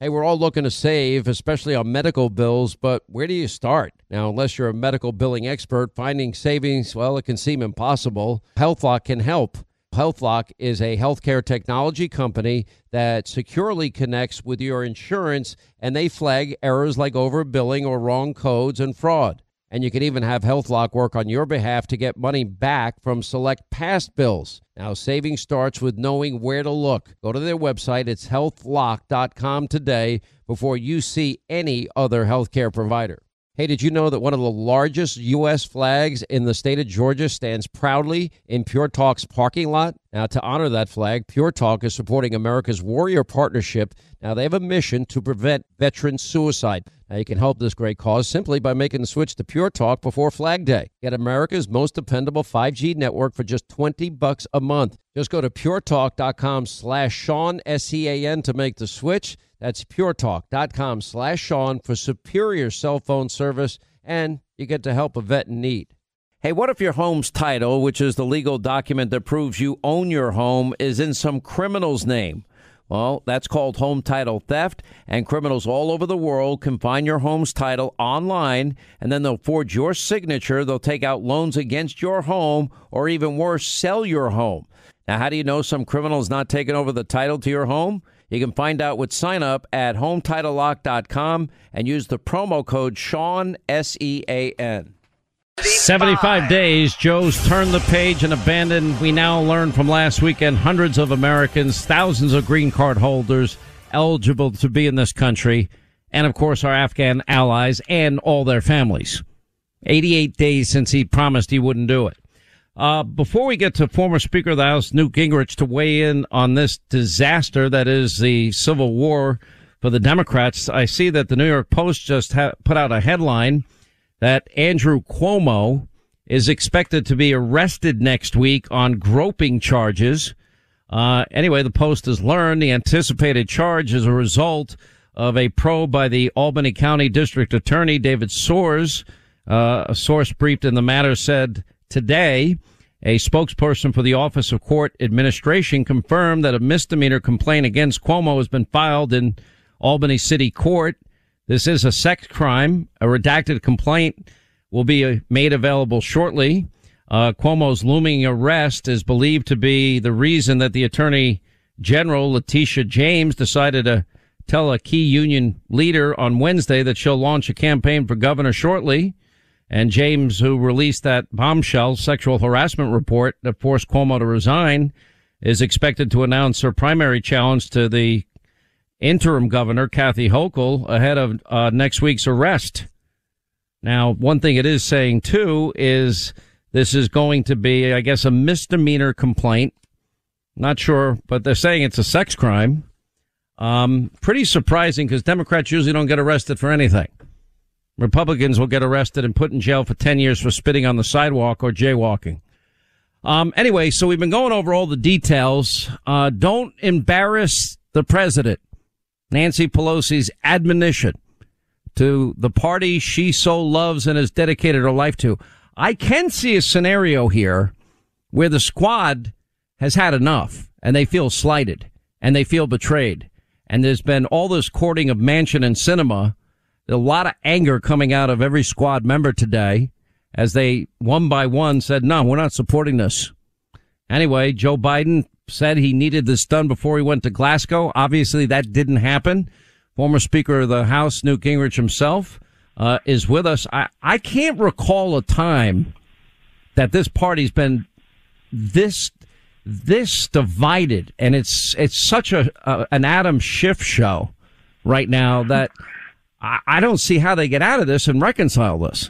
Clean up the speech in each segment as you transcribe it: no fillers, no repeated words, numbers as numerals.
Hey, we're all looking to save, especially on medical bills, but where do you start? Now, unless you're a medical billing expert, finding savings, well, it can seem impossible. HealthLock can help. HealthLock is a healthcare technology company that securely connects with your insurance, and they flag errors like overbilling or wrong codes and fraud. And you can even have HealthLock work on your behalf to get money back from select past bills. Now, saving starts with knowing where to look. Go to their website. It's healthlock.com today before you see any other healthcare provider. Hey, did you know that one of the largest U.S. flags in the state of Georgia stands proudly in Pure Talk's parking lot? Now, to honor that flag, Pure Talk is supporting America's Warrior Partnership. Now, they have a mission to prevent veteran suicide. Now, you can help this great cause simply by making the switch to Pure Talk before Flag Day. Get America's most dependable 5G network for just $20 a month. Just go to puretalk.com/Sean, SEAN, to make the switch. That's puretalk.com/Sean for superior cell phone service, and you get to help a vet in need. Hey, what if your home's title, which is the legal document that proves you own your home, is in some criminal's name? Well, that's called home title theft, and criminals all over the world can find your home's title online, and then they'll forge your signature. They'll take out loans against your home, or even worse, sell your home. Now, how do you know some criminal's not taking over the title to your home? You can find out with sign up at HometitleLock.com and use the promo code Sean, SEAN. 75 days, Joe's turned the page and abandoned. We now learn from last weekend hundreds of Americans, thousands of green card holders eligible to be in this country, and of course our Afghan allies and all their families. 88 days since he promised he wouldn't do it. Before we get to former Speaker of the House Newt Gingrich to weigh in on this disaster that is the Civil War for the Democrats, I see that the New York Post just put out a headline that Andrew Cuomo is expected to be arrested next week on groping charges. Anyway, the Post has learned the anticipated charge is a result of a probe by the Albany County District Attorney David Soares. A source briefed in the matter said today a spokesperson for the Office of Court Administration confirmed that a misdemeanor complaint against Cuomo has been filed in Albany City Court. This is a sex crime. A redacted complaint will be made available shortly. Cuomo's looming arrest is believed to be the reason that the Attorney General, Letitia James, decided to tell a key union leader on Wednesday that she'll launch a campaign for governor shortly. And James, who released that bombshell sexual harassment report that forced Cuomo to resign, is expected to announce her primary challenge to the interim governor, Kathy Hochul, ahead of next week's arrest. Now, one thing it is saying, too, is this is going to be, I guess, a misdemeanor complaint. Not sure, but they're saying it's a sex crime. Pretty surprising because Democrats usually don't get arrested for anything. Republicans will get arrested and put in jail for 10 years for spitting on the sidewalk or jaywalking. Anyway, so we've been going over all the details. Don't embarrass the president. Nancy Pelosi's admonition to the party she so loves and has dedicated her life to. I can see a scenario here where the squad has had enough and they feel slighted and they feel betrayed. And there's been all this courting of Manchin and Sinema. A lot of anger coming out of every squad member today as they one by one said, no, we're not supporting this. Anyway, Joe Biden said he needed this done before he went to Glasgow. Obviously, that didn't happen. Former Speaker of the House, Newt Gingrich himself, is with us. I can't recall a time that this party's been this divided, and it's such an Adam Schiff show right now that I don't see how they get out of this and reconcile this.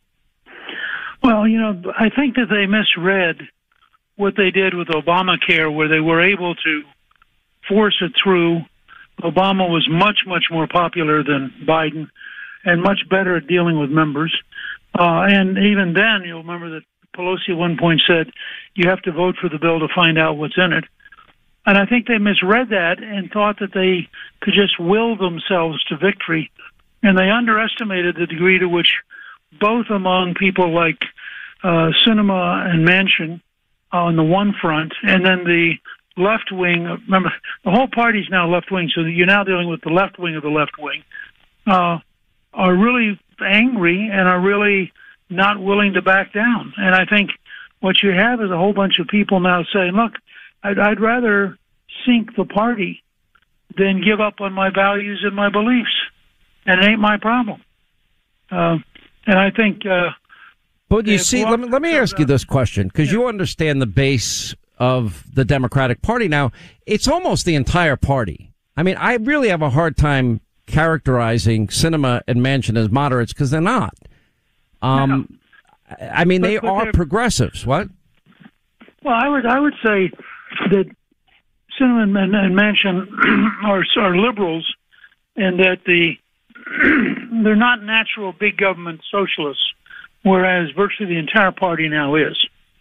Well, I think that they misread what they did with Obamacare, where they were able to force it through. Obama was much, much more popular than Biden and much better at dealing with members. And even then, you'll remember that Pelosi at one point said, you have to vote for the bill to find out what's in it. And I think they misread that and thought that they could just will themselves to victory. And they underestimated the degree to which both among people like Sinema and Manchin on the one front, and then the left wing. Remember, the whole party's now left wing, so you're now dealing with the left wing of the left wing. Are really angry and are really not willing to back down. And I think what you have is a whole bunch of people now saying, look, I'd rather sink the party than give up on my values and my beliefs. And it ain't my problem. And I think... but you see, let me ask you this question, because you understand the base of the Democratic Party now. It's almost the entire party. I mean, I really have a hard time characterizing Sinema and Manchin as moderates because they're not. No. I mean, they are progressives. What? Well, I would say that Sinema and Manchin are liberals, and that they're not natural big government socialists, whereas virtually the entire party now is.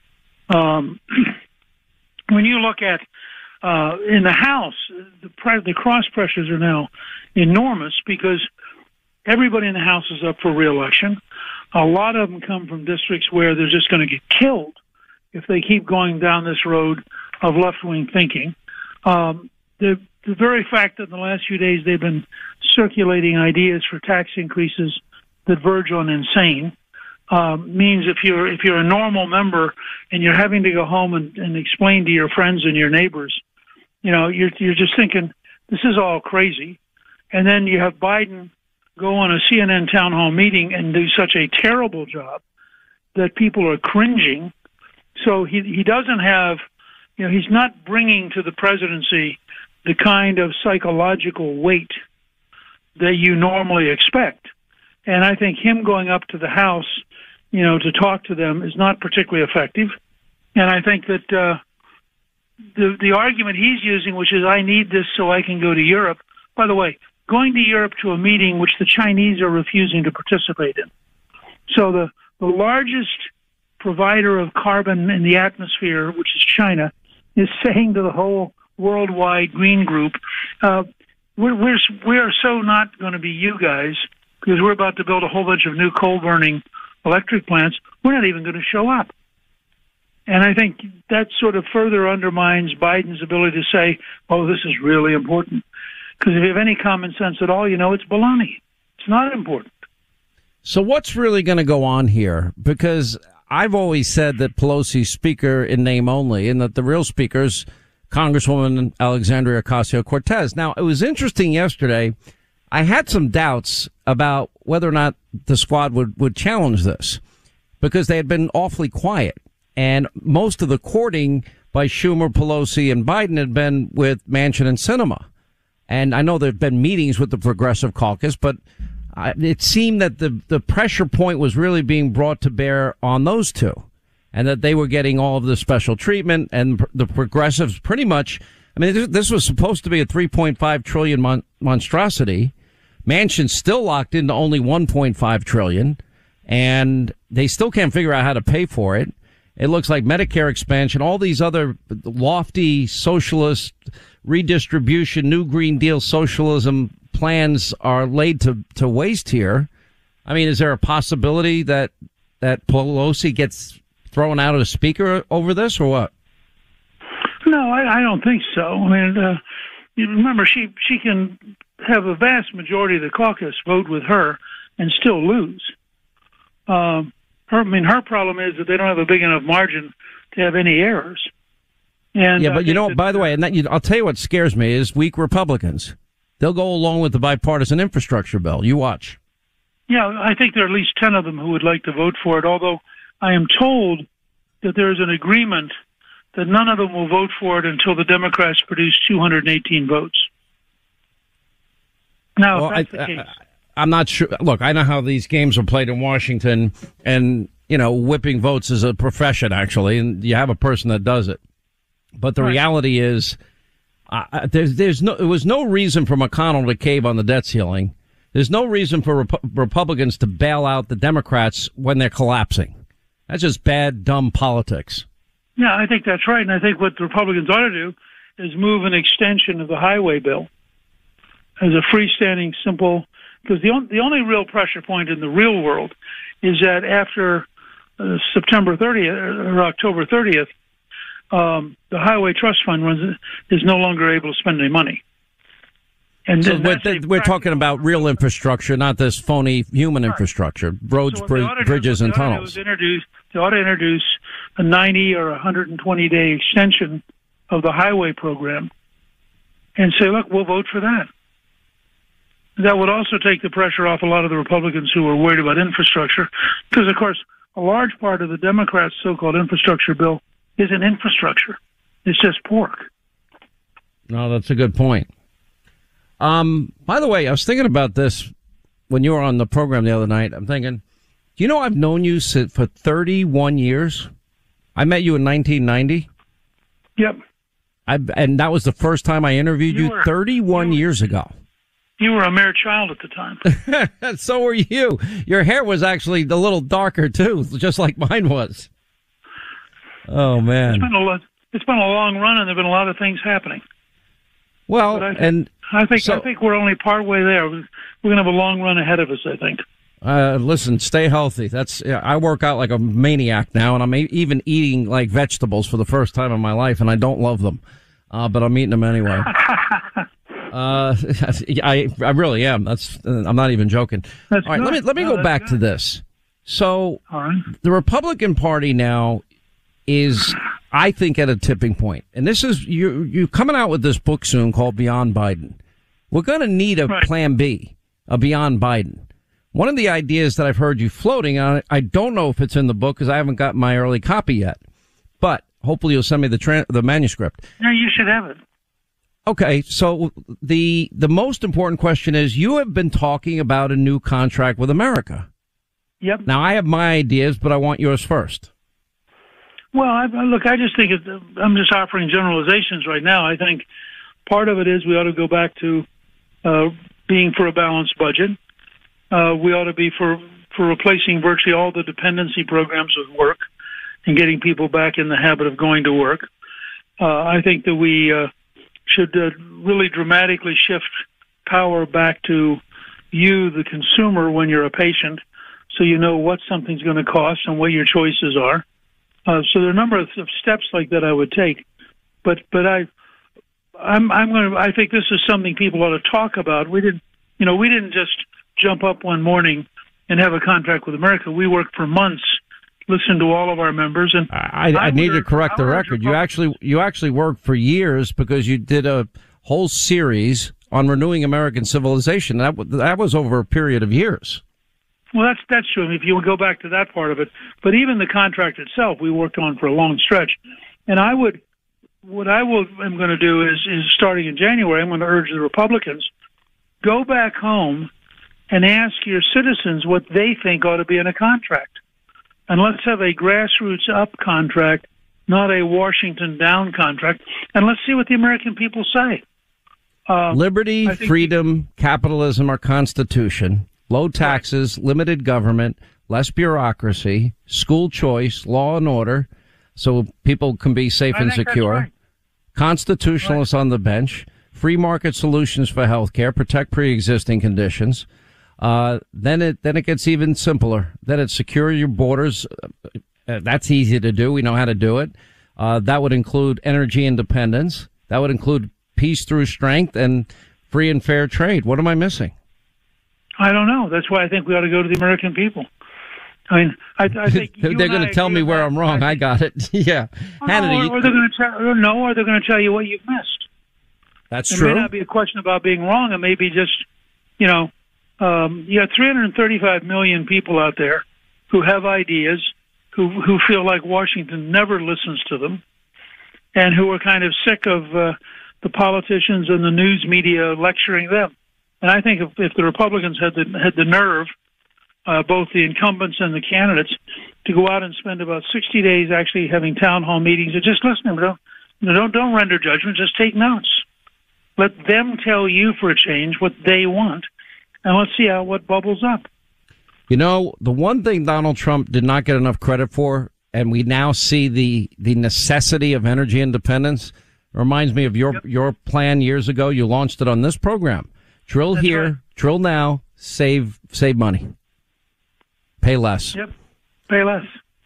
When you look at in the House, the cross pressures are now enormous because everybody in the House is up for re-election. A lot of them come from districts where they're just going to get killed if they keep going down this road of left-wing thinking. The very fact that in the last few days they've been circulating ideas for tax increases that verge on insane means if you're a normal member and you're having to go home and explain to your friends and your neighbors, you're just thinking this is all crazy. And then you have Biden go on a CNN town hall meeting and do such a terrible job that people are cringing. So he doesn't have, he's not bringing to the presidency the kind of psychological weight that you normally expect. And I think him going up to the House, to talk to them is not particularly effective. And I think that the argument he's using, which is I need this so I can go to Europe. By the way, going to Europe to a meeting which the Chinese are refusing to participate in. So the largest provider of carbon in the atmosphere, which is China, is saying to the whole worldwide green group, we're so not going to be you guys because we're about to build a whole bunch of new coal-burning electric plants. We're not even going to show up. And I think that sort of further undermines Biden's ability to say, oh, this is really important. Because if you have any common sense at all, it's baloney. It's not important. So what's really going to go on here? Because I've always said that Pelosi's speaker in name only, and that the real speaker's Congresswoman Alexandria Ocasio-Cortez. Now, it was interesting yesterday. I had some doubts about whether or not the squad would challenge this because they had been awfully quiet. And most of the courting by Schumer, Pelosi, and Biden had been with Manchin and Sinema. And I know there have been meetings with the Progressive Caucus, but it seemed that the pressure point was really being brought to bear on those two, and that they were getting all of the special treatment, and the Progressives pretty much, this was supposed to be a $3.5 trillion monstrosity. Manchin's still locked into only $1.5 trillion, and they still can't figure out how to pay for it. It looks like Medicare expansion, all these other lofty socialist redistribution, New Green Deal socialism plans are laid to waste here. I mean, is there a possibility that Pelosi gets thrown out as speaker over this, or what? No, I don't think so. I mean, you remember, she can have a vast majority of the caucus vote with her and still lose. Her problem is that they don't have a big enough margin to have any errors. And yeah, but by the way, I'll tell you what scares me is weak Republicans. They'll go along with the bipartisan infrastructure bill. You watch. Yeah, I think there are at least 10 of them who would like to vote for it, although I am told that there is an agreement that none of them will vote for it until the Democrats produce 218 votes. Now, if that's the case... I'm not sure. Look, I know how these games are played in Washington, and, whipping votes is a profession, actually, and you have a person that does it. But the reality is, there was no reason for McConnell to cave on the debt ceiling. There's no reason for Republicans to bail out the Democrats when they're collapsing. That's just bad, dumb politics. Yeah, I think that's right. And I think what the Republicans ought to do is move an extension of the highway bill as a freestanding, simple, because the only real pressure point in the real world is that after September 30th or October 30th, the Highway Trust Fund is no longer able to spend any money. And so we're talking about real infrastructure, not this phony human infrastructure, roads, bridges, and tunnels. They ought to introduce a 90 or 120-day extension of the highway program and say, look, we'll vote for that. That would also take the pressure off a lot of the Republicans who are worried about infrastructure, because, of course, a large part of the Democrats' so-called infrastructure bill isn't infrastructure. It's just pork. No, that's a good point. By the way, I was thinking about this when you were on the program the other night. I'm thinking, do you know I've known you for 31 years? I met you in 1990. Yep. And that was the first time I interviewed you 31 years ago. You were a mere child at the time. So were you. Your hair was actually a little darker, too, just like mine was. Oh, man. It's been a long run, and there have been a lot of things happening. Well, I think we're only partway there. We're going to have a long run ahead of us, I think. Listen, stay healthy. I work out like a maniac now, and I'm even eating like vegetables for the first time in my life, and I don't love them, but I'm eating them anyway. I really am. I'm not even joking. All right, let me go back to this. So, the Republican Party now is, I think, at a tipping point. And this is, you're coming out with this book soon called Beyond Biden. We're going to need a plan B, a Beyond Biden. One of the ideas that I've heard you floating on, I don't know if it's in the book because I haven't got my early copy yet, but hopefully you'll send me the manuscript. No, you should have it. Okay, so the most important question is, you have been talking about a new contract with America. Yep. Now, I have my ideas, but I want yours first. Well, I just think I'm just offering generalizations right now. I think part of it is we ought to go back to being for a balanced budget. We ought to be for replacing virtually all the dependency programs with work and getting people back in the habit of going to work. I think that we should really dramatically shift power back to you, the consumer, when you're a patient, so you know what something's going to cost and what your choices are. So there are a number of steps like that I would take, but I think this is something people ought to talk about. We didn't just jump up one morning and have a contract with America. We worked for months, listened to all of our members, and I need to correct the record. You actually worked for years because you did a whole series on renewing American civilization. That was over a period of years. Well, that's true. I mean, if you would go back to that part of it, but even the contract itself, we worked on for a long stretch. And I'm going to do is starting in January, I'm going to urge the Republicans, go back home and ask your citizens what they think ought to be in a contract. And let's have a grassroots up contract, not a Washington down contract. And let's see what the American people say. Liberty, freedom, capitalism, our Constitution. Low taxes, limited government, less bureaucracy, school choice, law and order, so people can be safe and secure. Right. Constitutionalists on the bench, free market solutions for health care, protect pre-existing conditions. Then it gets even simpler. Then it's secure your borders. That's easy to do. We know how to do it. That would include energy independence. That would include peace through strength and free and fair trade. What am I missing? I don't know. That's why I think we ought to go to the American people. I mean, I think they're going to tell me where I'm wrong. I got it. Yeah, Hannity. Or they're going to tell you what you've missed. That's true. It may not be a question about being wrong. It may be just, you got 335 million people out there who have ideas, who feel like Washington never listens to them, and who are kind of sick of the politicians and the news media lecturing them. And I think if the Republicans had the nerve, both the incumbents and the candidates, to go out and spend about 60 days actually having town hall meetings and just listening, don't render judgment, just take notes. Let them tell you for a change what they want, and let's see what bubbles up. The one thing Donald Trump did not get enough credit for, and we now see the necessity of energy independence, reminds me of your plan years ago. You launched it on this program. Drill That's here, right. Drill now, save money. Pay less. Yep, pay less.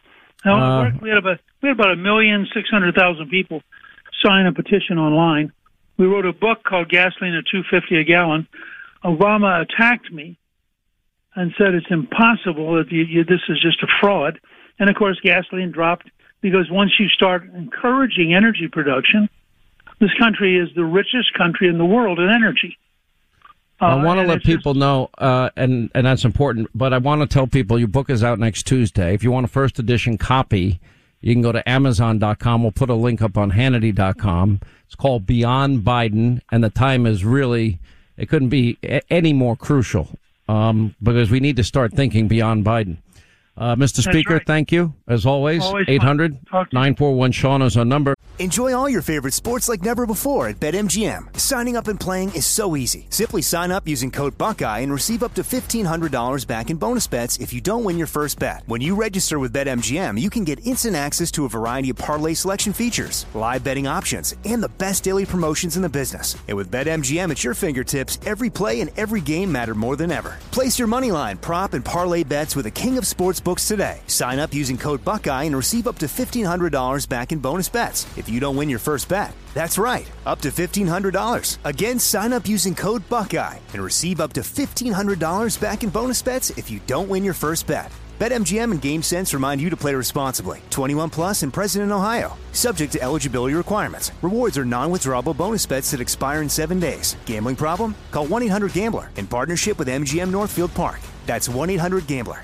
Now, we had about 1,600,000 people sign a petition online. We wrote a book called Gasoline at $2.50 a gallon. Obama attacked me and said it's impossible, that this is just a fraud. And, of course, gasoline dropped because once you start encouraging energy production, this country is the richest country in the world in energy. I want to let people know, and that's important, but I want to tell people your book is out next Tuesday. If you want a first edition copy, you can go to Amazon.com. We'll put a link up on Hannity.com. It's called Beyond Biden, and the time is really, it couldn't be any more crucial, because we need to start thinking beyond Biden. Mr. Speaker, right. Thank you, as always 800-941-SEAN is our number. Enjoy all your favorite sports like never before at BetMGM. Signing up and playing is so easy. Simply sign up using code Buckeye and receive up to $1,500 back in bonus bets if you don't win your first bet. When you register with BetMGM, you can get instant access to a variety of parlay selection features, live betting options, and the best daily promotions in the business. And with BetMGM at your fingertips, every play and every game matter more than ever. Place your moneyline, prop, and parlay bets with the king of sportsbooks today. Sign up using code Buckeye and receive up to $1,500 back in bonus bets if you don't win your first bet. That's right, up to $1,500. Again, sign up using code Buckeye and receive up to $1,500 back in bonus bets if you don't win your first bet. BetMGM and GameSense remind you to play responsibly. 21 plus and present in Ohio. Subject to eligibility requirements. Rewards are non-withdrawable bonus bets that expire in 7 days. Gambling problem? Call 1-800-GAMBLER in partnership with MGM Northfield Park. That's 1-800-GAMBLER.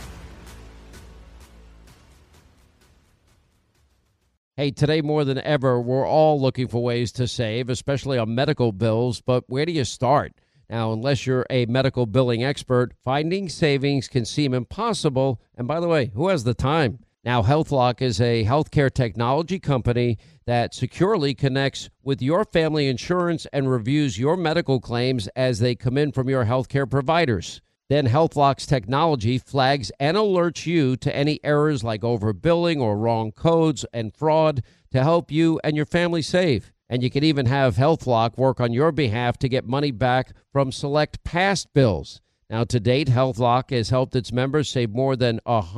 Hey, today more than ever, we're all looking for ways to save, especially on medical bills. But where do you start? Now, unless you're a medical billing expert, finding savings can seem impossible. And by the way, who has the time? Now, HealthLock is a healthcare technology company that securely connects with your family insurance and reviews your medical claims as they come in from your healthcare providers. Then HealthLock's technology flags and alerts you to any errors like overbilling or wrong codes and fraud to help you and your family save. And you can even have HealthLock work on your behalf to get money back from select past bills. Now, to date, HealthLock has helped its members save more than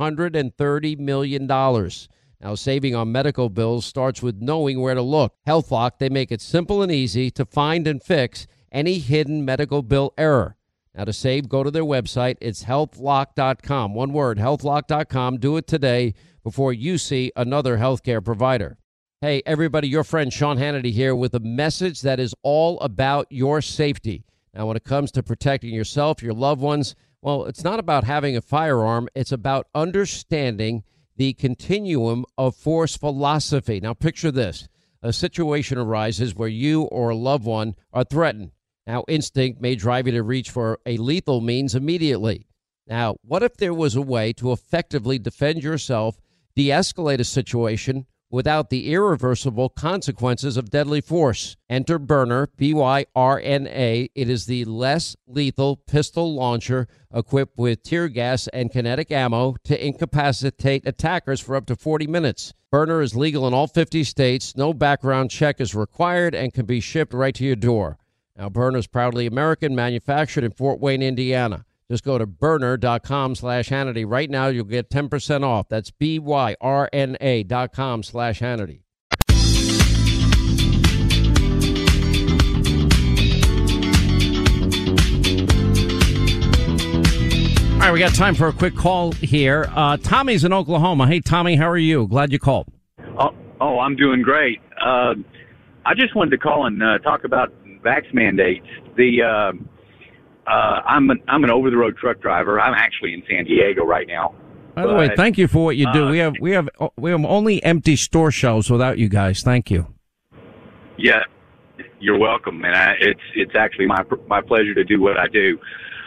$130 million. Now, saving on medical bills starts with knowing where to look. HealthLock, they make it simple and easy to find and fix any hidden medical bill error. Now, to save, go to their website. It's healthlock.com. One word, healthlock.com. Do it today before you see another healthcare provider. Hey, everybody, your friend Sean Hannity here with a message that is all about your safety. Now, when it comes to protecting yourself, your loved ones, well, it's not about having a firearm. It's about understanding the continuum of force philosophy. Now, picture this. A situation arises where you or a loved one are threatened. Now, instinct may drive you to reach for a lethal means immediately. Now, what if there was a way to effectively defend yourself, de-escalate a situation without the irreversible consequences of deadly force? Enter Byrna, B-Y-R-N-A. It is the less lethal pistol launcher equipped with tear gas and kinetic ammo to incapacitate attackers for up to 40 minutes. Byrna is legal in all 50 states. No background check is required and can be shipped right to your door. Now, Byrna is proudly American, manufactured in Fort Wayne, Indiana. Just go to Byrna.com/Hannity. Right now, you'll get 10% off. That's BYRNA.com/Hannity. All right, we got time for a quick call here. Tommy's in Oklahoma. Hey, Tommy, how are you? Glad you called. Oh, I'm doing great. I just wanted to call and talk about vax mandates. I'm an over-the-road truck driver. I'm actually in San Diego right now. By the way, thank you for what you do. We have only empty store shelves without you guys. Thank you. Yeah, you're welcome, and it's actually my pleasure to do what I do.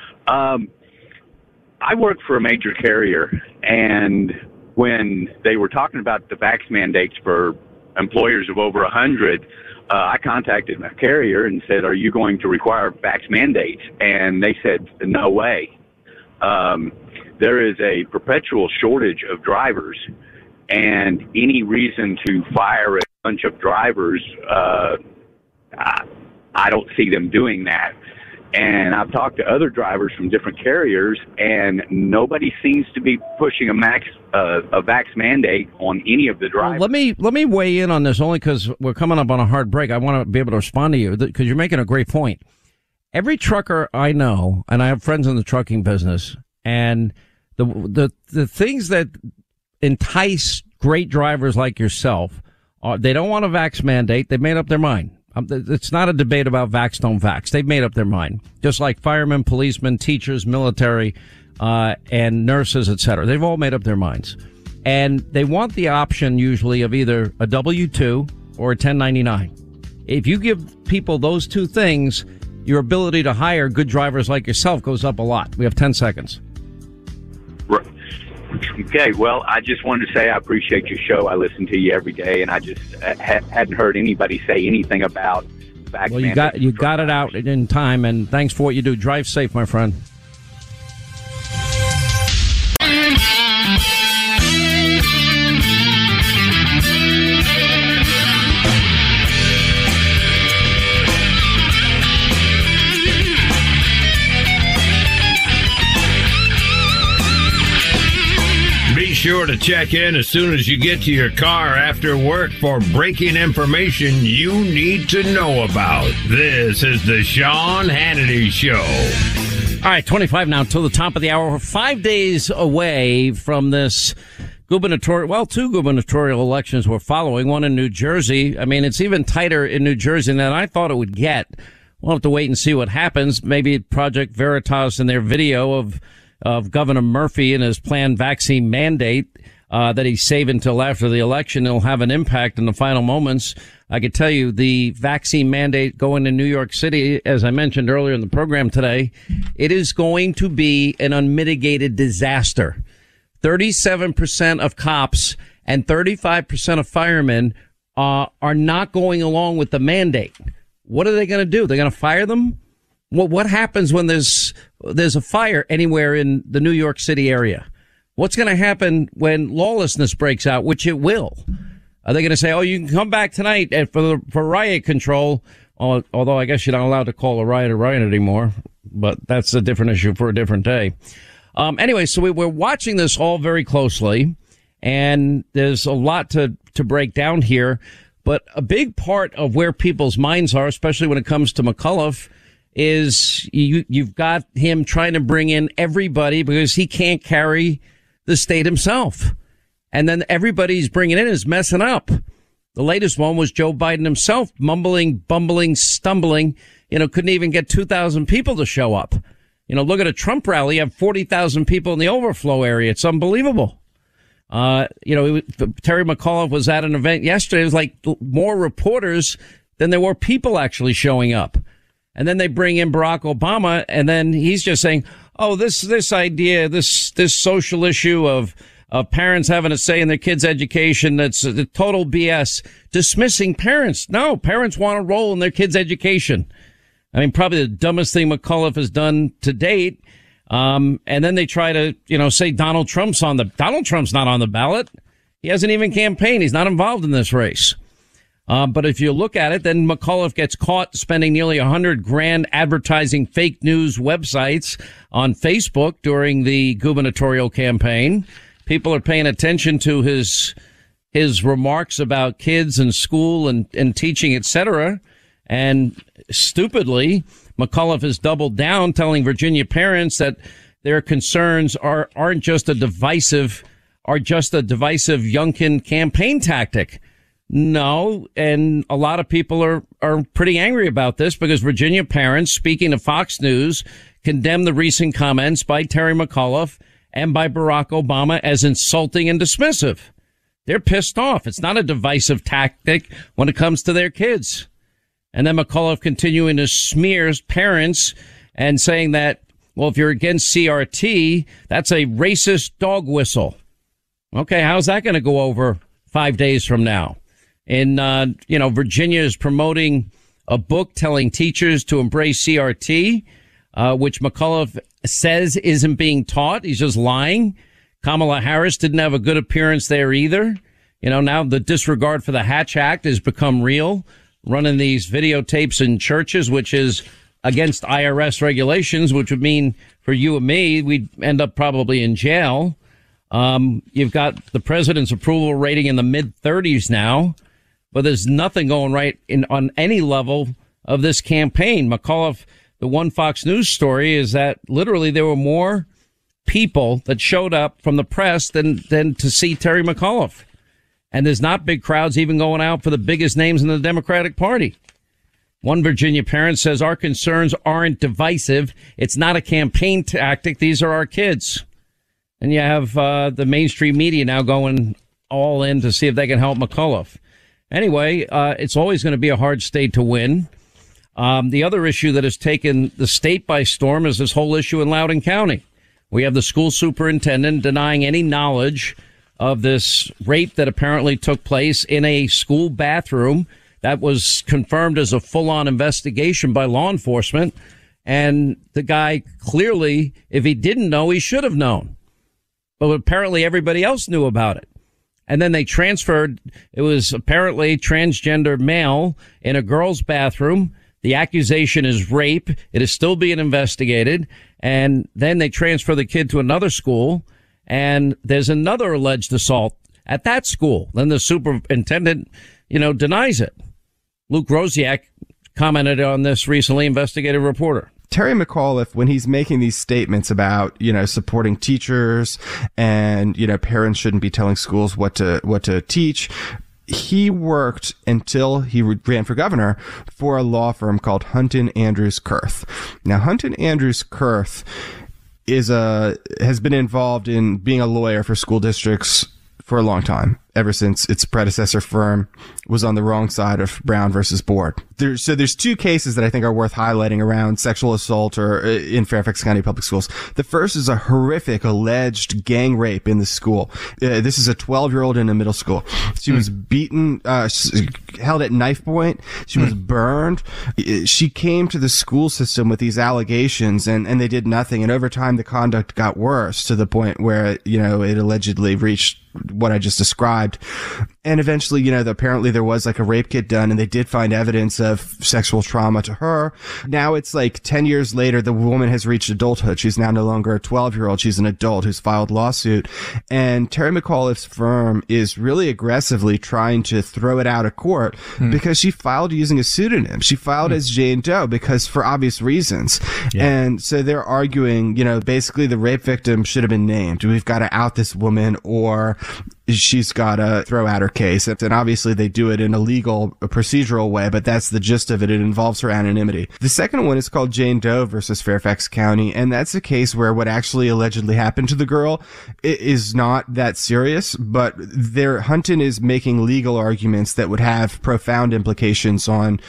I work for a major carrier, and when they were talking about the vax mandates for employers of over 100. I contacted my carrier and said, are you going to require vax mandates? And they said, no way. There is a perpetual shortage of drivers, and any reason to fire a bunch of drivers, I don't see them doing that. And I've talked to other drivers from different carriers, and nobody seems to be pushing a vax mandate on any of the drivers. Well, let me weigh in on this only because we're coming up on a hard break. I want to be able to respond to you because you're making a great point. Every trucker I know, and I have friends in the trucking business, and the things that entice great drivers like yourself are they don't want a vax mandate. They've made up their mind. It's not a debate about vax, don't vax. They've made up their mind. Just like firemen, policemen, teachers, military, and nurses, et cetera. They've all made up their minds. And they want the option usually of either a W-2 or a 1099. If you give people those two things, your ability to hire good drivers like yourself goes up a lot. We have 10 seconds. Right. Okay, well, I just wanted to say I appreciate your show. I listen to you every day, and I just hadn't heard anybody say anything about vax. Well, you got it out in time, and thanks for what you do. Drive safe, my friend. Sure to check in as soon as you get to your car after work for breaking information you need to know about. This is the Sean Hannity Show. All right, 25 now till the top of the hour. We're 5 days away from this gubernatorial, two gubernatorial elections we're following, one in New Jersey. I mean, it's even tighter in New Jersey than I thought it would get. We'll have to wait and see what happens. Maybe Project Veritas in their video of Governor Murphy and his planned vaccine mandate that he's saving until after the election. It'll have an impact in the final moments. I could tell you the vaccine mandate going to New York City, as I mentioned earlier in the program today, it is going to be an unmitigated disaster. 37% of cops and 35% of firemen are not going along with the mandate. What are they going to do? They're going to fire them? What happens when there's a fire anywhere in the New York City area? What's going to happen when lawlessness breaks out, which it will? Are they going to say, oh, you can come back tonight for riot control? Although I guess you're not allowed to call a riot anymore, but that's a different issue for a different day. Anyway, so we're watching this all very closely, and there's a lot to break down here. But a big part of where people's minds are, especially when it comes to McAuliffe, is you've got him trying to bring in everybody because he can't carry the state himself. And then everybody he's bringing in is messing up. The latest one was Joe Biden himself, mumbling, bumbling, stumbling, couldn't even get 2,000 people to show up. Look at a Trump rally, you have 40,000 people in the overflow area. It's unbelievable. Terry McAuliffe was at an event yesterday. It was like more reporters than there were people actually showing up. And then they bring in Barack Obama, and then he's just saying, oh, this idea, this social issue of parents having a say in their kids' education, that's the total BS. Dismissing parents. No, parents want a role in their kids' education. I mean, probably the dumbest thing McAuliffe has done to date. And then they try to, say Donald Trump's not on the ballot. He hasn't even campaigned. He's not involved in this race. But if you look at it, then McAuliffe gets caught spending nearly $100,000 advertising fake news websites on Facebook during the gubernatorial campaign. People are paying attention to his remarks about kids and school and teaching, etc. And stupidly, McAuliffe has doubled down, telling Virginia parents that their concerns aren't just a divisive Youngkin campaign tactic. No, and a lot of people are pretty angry about this because Virginia parents, speaking to Fox News, condemned the recent comments by Terry McAuliffe and by Barack Obama as insulting and dismissive. They're pissed off. It's not a divisive tactic when it comes to their kids. And then McAuliffe continuing to smear parents and saying that, well, if you're against CRT, that's a racist dog whistle. Okay, how's that going to go over 5 days from now? And, Virginia is promoting a book telling teachers to embrace CRT, which McAuliffe says isn't being taught. He's just lying. Kamala Harris didn't have a good appearance there either. Now the disregard for the Hatch Act has become real, running these videotapes in churches, which is against IRS regulations, which would mean for you and me, we'd end up probably in jail. You've got the president's approval rating in the mid-30s now, but there's nothing going right on any level of this campaign. McAuliffe, the one Fox News story is that literally there were more people that showed up from the press than to see Terry McAuliffe. And there's not big crowds even going out for the biggest names in the Democratic Party. One Virginia parent says our concerns aren't divisive. It's not a campaign tactic. These are our kids. And you have the mainstream media now going all in to see if they can help McAuliffe. Anyway, it's always going to be a hard state to win. The other issue that has taken the state by storm is this whole issue in Loudoun County. We have the school superintendent denying any knowledge of this rape that apparently took place in a school bathroom. That was confirmed as a full-on investigation by law enforcement. And the guy clearly, if he didn't know, he should have known. But apparently everybody else knew about it. And then they transferred, it was apparently transgender male in a girl's bathroom. The accusation is rape. It is still being investigated. And then they transfer the kid to another school. And there's another alleged assault at that school. Then the superintendent, denies it. Luke Rosiak commented on this recently, investigative reporter. Terry McAuliffe, when he's making these statements about, supporting teachers and, parents shouldn't be telling schools what to teach, he worked until he ran for governor for a law firm called Hunton Andrews Kurth. Now, Hunton Andrews Kurth has been involved in being a lawyer for school districts for a long time, ever since its predecessor firm was on the wrong side of Brown versus Board. There's two cases that I think are worth highlighting around sexual assault or in Fairfax County Public Schools. The first is a horrific alleged gang rape in the school. This is a 12-year-old in a middle school. She was beaten, held at knife point. She was burned. She came to the school system with these allegations and they did nothing. And over time, the conduct got worse to the point where, it allegedly reached what I just described. And eventually, apparently there was like a rape kit done and they did find evidence of sexual trauma to her. Now it's like 10 years later, the woman has reached adulthood. She's now no longer a 12-year-old. She's an adult who's filed lawsuit. And Terry McAuliffe's firm is really aggressively trying to throw it out of court because she filed using a pseudonym. She filed as Jane Doe because for obvious reasons. Yeah. And so they're arguing, basically the rape victim should have been named. We've got to out this woman or she's got to throw out her case. And obviously they do it in a legal, a procedural way, but that's the gist of it. It involves her anonymity. The second one is called Jane Doe versus Fairfax County. And that's a case where what actually allegedly happened to the girl is not that serious, but Hunton is making legal arguments that would have profound implications on,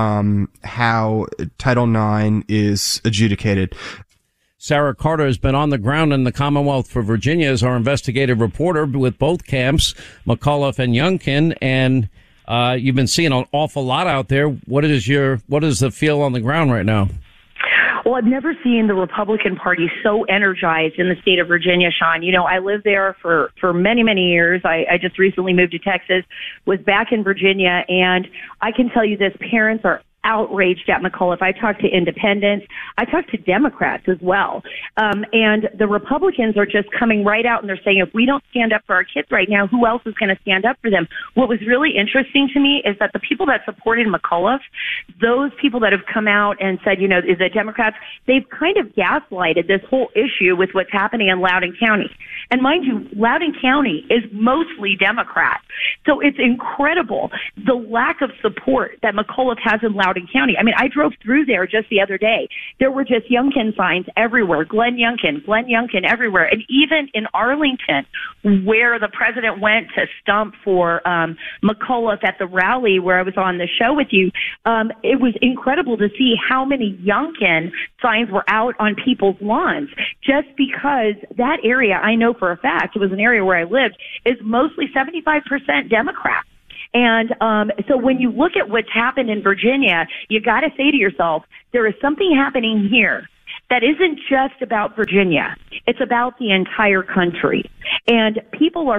how Title IX is adjudicated. Sarah Carter has been on the ground in the Commonwealth for Virginia as our investigative reporter with both camps, McAuliffe and Youngkin, and you've been seeing an awful lot out there. What is the feel on the ground right now? Well, I've never seen the Republican Party so energized in the state of Virginia, Sean. I lived there for many, many years. I just recently moved to Texas, was back in Virginia, and I can tell you this, parents are outraged at McAuliffe. I talked to independents. I talked to Democrats as well. And the Republicans are just coming right out and they're saying, if we don't stand up for our kids right now, who else is going to stand up for them? What was really interesting to me is that the people that supported McAuliffe, those people that have come out and said, the Democrats, they've kind of gaslighted this whole issue with what's happening in Loudoun County. And mind you, Loudoun County is mostly Democrat. So it's incredible the lack of support that McAuliffe has in Loudoun County. I mean, I drove through there just the other day. There were just Youngkin signs everywhere. Glenn Youngkin everywhere. And even in Arlington, where the president went to stump for McAuliffe at the rally where I was on the show with you, it was incredible to see how many Youngkin signs were out on people's lawns, just because that area, I know for a fact, it was an area where I lived, is mostly 75% Democrat. And so when you look at what's happened in Virginia, you got to say to yourself, there is something happening here that isn't just about Virginia. It's about the entire country. And people are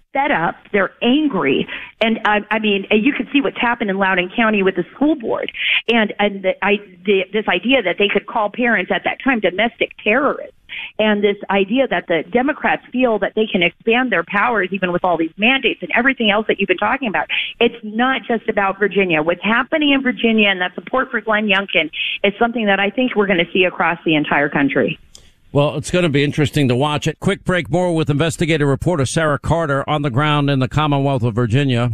fed up, they're angry, and I mean, you can see what's happened in Loudoun County with the school board, and this idea that they could call parents at that time domestic terrorists, and this idea that the Democrats feel that they can expand their powers even with all these mandates and everything else that you've been talking about. It's not just about Virginia. What's happening in Virginia and that support for Glenn Youngkin is something that I think we're going to see across the entire country. Well, it's going to be interesting to watch it. Quick break, more with investigative reporter Sarah Carter on the ground in the Commonwealth of Virginia.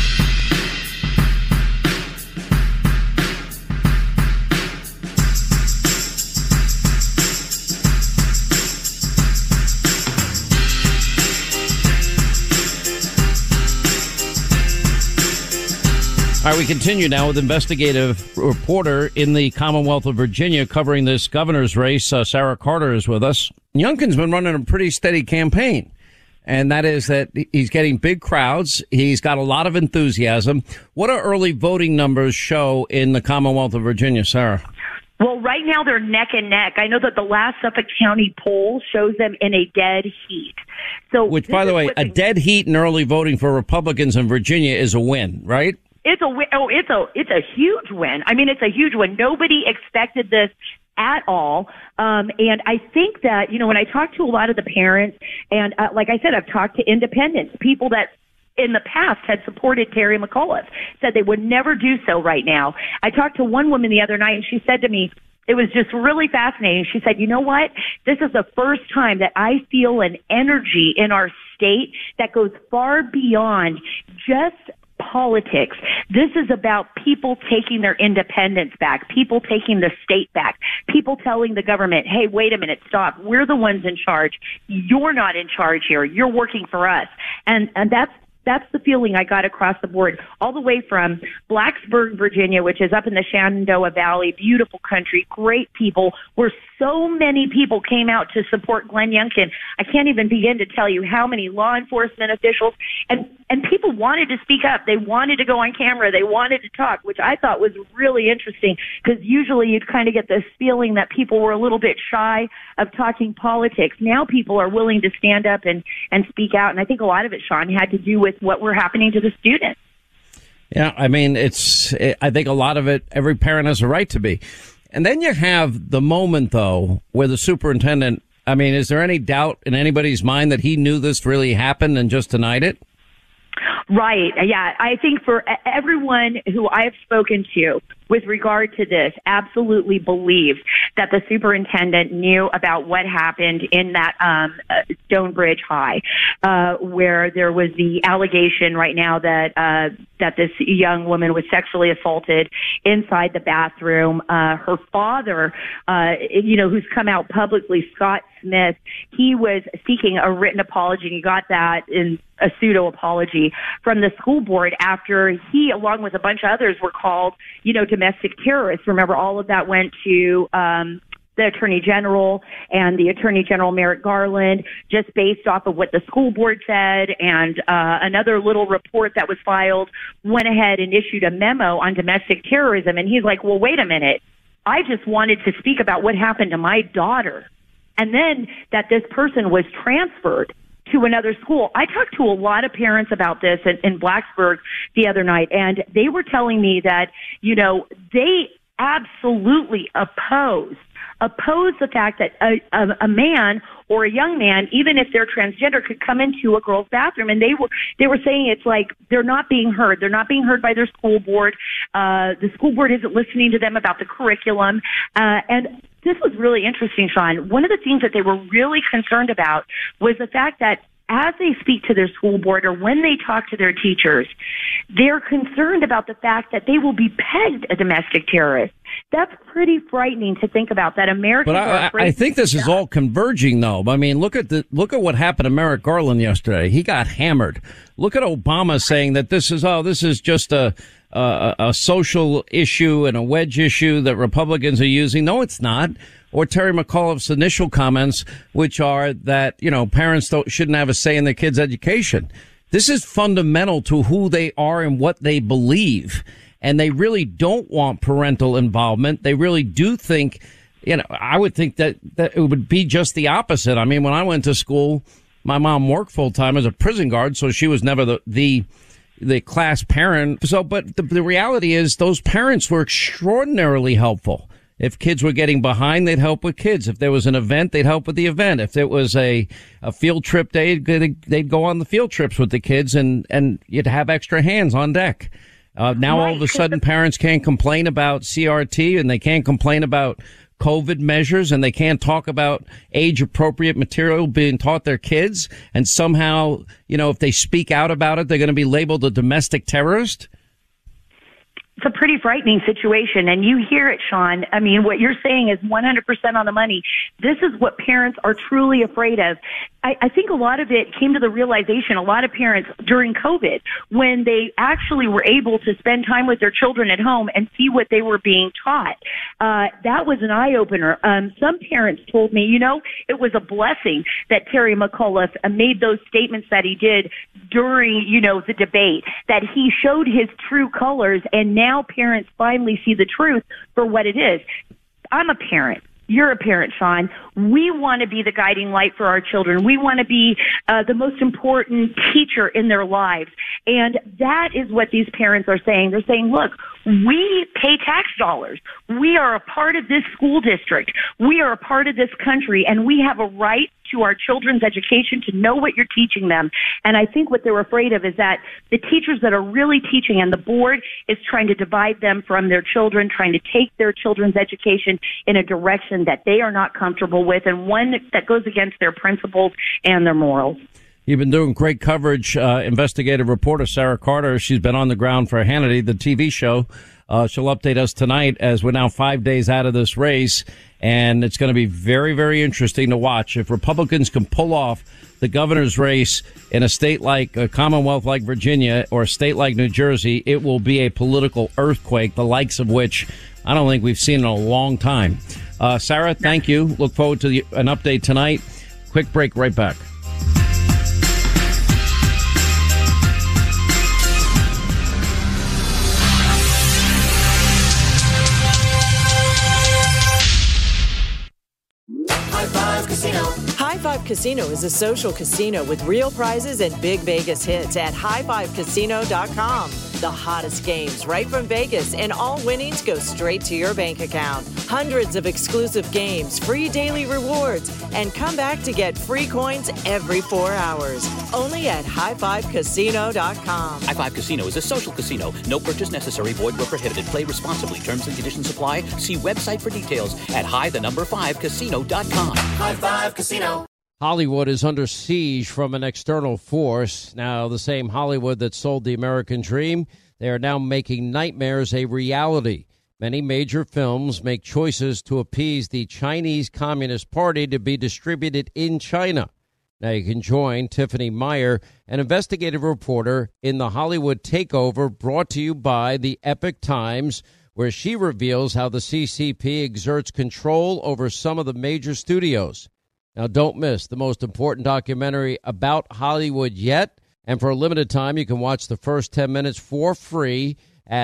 All right, we continue now with investigative reporter in the Commonwealth of Virginia covering this governor's race. Sarah Carter is with us. Youngkin's been running a pretty steady campaign, and that is that he's getting big crowds. He's got a lot of enthusiasm. What do early voting numbers show in the Commonwealth of Virginia, Sarah? Well, right now they're neck and neck. I know that the last Suffolk County poll shows them in a dead heat. So, which, by the way, a dead heat in early voting for Republicans in Virginia is a win, right? It's a huge win. I mean, it's a huge win. Nobody expected this at all. And I think that, when I talk to a lot of the parents, and like I said, I've talked to independents, people that in the past had supported Terry McAuliffe, said they would never do so right now. I talked to one woman the other night, and she said to me, it was just really fascinating. She said, you know what? This is the first time that I feel an energy in our state that goes far beyond just politics. This is about people taking their independence back, people taking the state back, people telling the government, hey, wait a minute, stop. We're the ones in charge. You're not in charge here. You're working for us. And that's the feeling I got across the board, all the way from Blacksburg, Virginia, which is up in the Shenandoah Valley, beautiful country, great people, where so many people came out to support Glenn Youngkin. I can't even begin to tell you how many law enforcement officials and people wanted to speak up. They wanted to go on camera. They wanted to talk, which I thought was really interesting, because usually you'd kind of get this feeling that people were a little bit shy of talking politics. Now people are willing to stand up and speak out. And I think a lot of it, Sean, had to do with what were happening to the students. Yeah, I mean, I think a lot of it, every parent has a right to be. And then you have the moment, though, where the superintendent, I mean, is there any doubt in anybody's mind that he knew this really happened and just denied it? Right. Yeah. I think for everyone who I've spoken to with regard to this, absolutely believes that the superintendent knew about what happened in that Stonebridge High, where there was the allegation right now that this young woman was sexually assaulted inside the bathroom. Her father, who's come out publicly, Scott Smith, he was seeking a written apology, and he got that in a pseudo apology from the school board after he, along with a bunch of others, were called, domestic terrorists. Remember, all of that went to the Attorney General and the Attorney General Merrick Garland, just based off of what the school board said, and another little report that was filed went ahead and issued a memo on domestic terrorism. And he's like, well, wait a minute. I just wanted to speak about what happened to my daughter. And then that this person was transferred to another school. I talked to a lot of parents about this in Blacksburg the other night, and they were telling me that, they absolutely oppose the fact that a man or a young man, even if they're transgender, could come into a girl's bathroom. And they were saying it's like they're not being heard. They're not being heard by their school board. The school board isn't listening to them about the curriculum. And this was really interesting, Sean. One of the things that they were really concerned about was the fact that as they speak to their school board or when they talk to their teachers, they're concerned about the fact that they will be pegged a domestic terrorist. That's pretty frightening to think about, that Americans are afraid. I think this is all converging, though. I mean, look at what happened to Merrick Garland yesterday. He got hammered. Look at Obama saying that this is just a social issue and a wedge issue that Republicans are using. No, it's not. Or Terry McAuliffe's initial comments, which are that, parents shouldn't have a say in their kids' education. This is fundamental to who they are and what they believe. And they really don't want parental involvement. They really do think, I would think that it would be just the opposite. I mean, when I went to school, My mom worked full time as a prison guard, so she was never the class parent. So, but the reality is those parents were extraordinarily helpful. If kids were getting behind, they'd help with kids. If there was an event, they'd help with the event. If it was a field trip day, they'd go on the field trips with the kids, and you'd have extra hands on deck. Now all of a sudden parents can't complain about CRT, and they can't complain about COVID measures, and they can't talk about age appropriate material being taught their kids. And somehow, if they speak out about it, they're going to be labeled a domestic terrorist. It's a pretty frightening situation, and you hear it, Sean. I mean, what you're saying is 100% on the money. This is what parents are truly afraid of. I think a lot of it came to the realization, a lot of parents during COVID, when they actually were able to spend time with their children at home and see what they were being taught. That was an eye-opener. Some parents told me, it was a blessing that Terry McAuliffe made those statements that he did during, the debate, that he showed his true colors, and now parents finally see the truth for what it is. I'm a parent. You're a parent, Sean. We want to be the guiding light for our children. We want to be the most important teacher in their lives. And that is what these parents are saying. They're saying, look, we pay tax dollars. We are a part of this school district. We are a part of this country, and we have a right to our children's education to know what you're teaching them. And I think what they're afraid of is that the teachers that are really teaching and the board is trying to divide them from their children, trying to take their children's education in a direction that they are not comfortable with, and one that goes against their principles and their morals. You've been doing great coverage, investigative reporter Sarah Carter. She's been on the ground for Hannity, the TV show. She'll update us tonight as we're now 5 days out of this race, and it's going to be very, very interesting to watch. If Republicans can pull off the governor's race in a state like a Commonwealth like Virginia or a state like New Jersey, it will be a political earthquake, the likes of which I don't think we've seen in a long time. Sarah, thank you. Look forward to an update tonight. Quick break, right back. High Five Casino is a social casino with real prizes and big Vegas hits at highfivecasino.com. The hottest games right from Vegas, and all winnings go straight to your bank account. Hundreds of exclusive games, free daily rewards, and come back to get free coins every 4 hours. Only at highfivecasino.com. High Five Casino is a social casino. No purchase necessary. Void where prohibited. Play responsibly. Terms and conditions apply. See website for details at high5casino.com. High Five Casino. Hollywood is under siege from an external force. Now, the same Hollywood that sold the American dream, they are now making nightmares a reality. Many major films make choices to appease the Chinese Communist Party to be distributed in China. Now you can join Tiffany Meyer, an investigative reporter in the Hollywood Takeover, brought to you by the Epoch Times, where she reveals how the CCP exerts control over some of the major studios. Now, don't miss the most important documentary about Hollywood yet. And for a limited time, you can watch the first 10 minutes for free at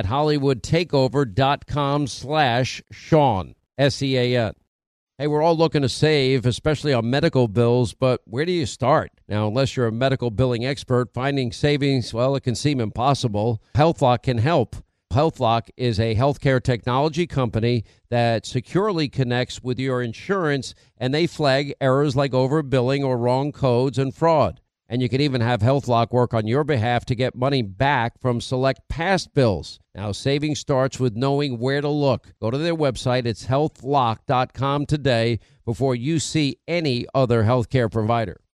HollywoodTakeover.com/Sean, S-E-A-N. Hey, we're all looking to save, especially on medical bills, but where do you start? Now, unless you're a medical billing expert, finding savings, well, it can seem impossible. HealthLock can help. HealthLock is a healthcare technology company that securely connects with your insurance, and they flag errors like overbilling or wrong codes and fraud. And you can even have HealthLock work on your behalf to get money back from select past bills. Now, saving starts with knowing where to look. Go to their website. It's healthlock.com today before you see any other healthcare provider.